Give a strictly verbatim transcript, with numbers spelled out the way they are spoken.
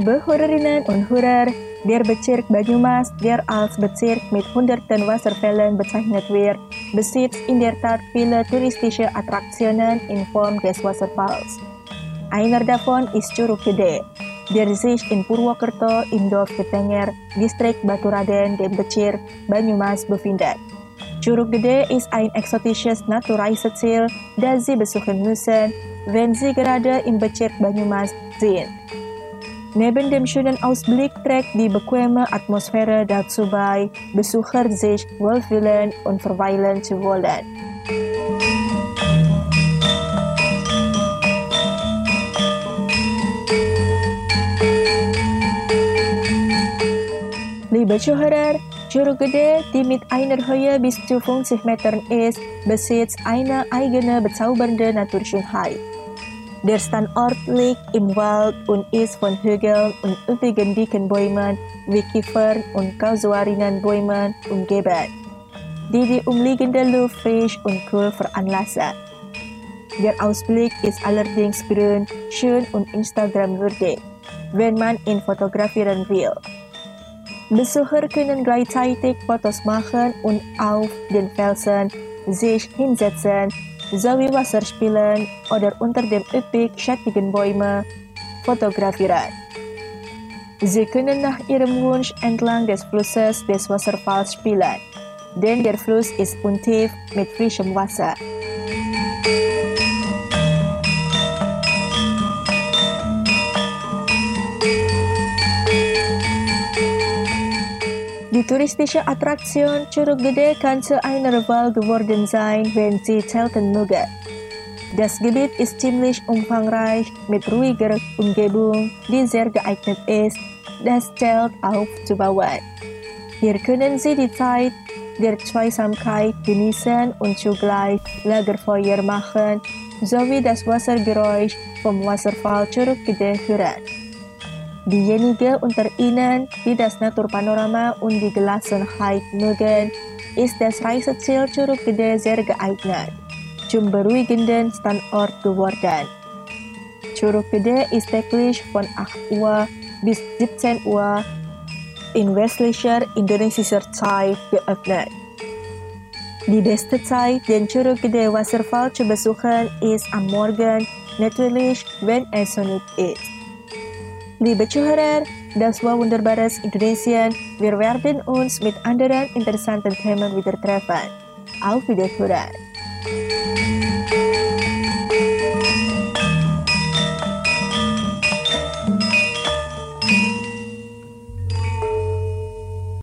Liebe Hörerinnen und Hörer, der Bezirk Banyumas, der als Bezirk mit hunderten Wasserfällen bezeichnet wird, besitzt in der Tat viele touristische Attraktionen in Form des Wasserfalls. Einer davon ist Curug Gede, der sich in Purwokerto im Dorf Ketenger, Distrik Baturaden, dem Bezirk Banyumas befindet. Curug Gede ist ein exotisches Naturreiseziel, das Sie besuchen müssen, wenn Sie gerade im Bezirk Banyumas sind. Neben dem schönen Ausblick trägt die bequeme Atmosphäre dazu bei, Besucher sich wohlfühlen und verweilen zu wollen. Liebe Zuhörer, Curug Gede, die mit einer Höhe bis zu fünfzig Metern ist, besitzt eine eigene bezaubernde Naturschönheit. Der Standort liegt im Wald und ist von Hügeln und üppigen dicken Bäumen wie Kiefern und Casuarinenbäumen umgeben, die die umliegende Luft frisch und kühl veranlassen. Der Ausblick ist allerdings berühmt, schön und Instagramwürdig, wenn man ihn fotografieren will. Besucher können gleichzeitig Fotos machen und auf den Felsen sich hinsetzen, sowie Wasser spielen oder unter dem üppig schattigen Bäume fotografieren. Sie können nach Ihrem Wunsch entlang des Flusses des Wasserfalls spielen, denn der Fluss ist untief mit frischem Wasser. Die touristische Attraktion Curug Gede kann zu einer Wahl geworden sein, wenn Sie zelten mögen. Das Gebiet ist ziemlich umfangreich mit ruhiger Umgebung, die sehr geeignet ist, das Zelt aufzubauen. Hier können Sie die Zeit der Zweisamkeit genießen und zugleich Lagerfeuer machen, sowie das Wassergeräusch vom Wasserfall Curug Gede hören. Diejenigen unter Ihnen, die das Naturpanorama und die Gelassenheit mögen, ist das Reiseziel Curug Gede sehr geeignet, zum beruhigenden Standort geworden. Curug Gede ist täglich von acht Uhr bis siebzehn Uhr in westlicher indonesischer Zeit geöffnet. Die beste Zeit, den Curug Gede Wasserfall zu besuchen, ist am Morgen, natürlich, wenn es sonnig ist. Liebe Zuhörer, das war wunderbares Indonesien. Wir werden uns mit anderen interessanten Themen wieder treffen. Auf Wiederhören.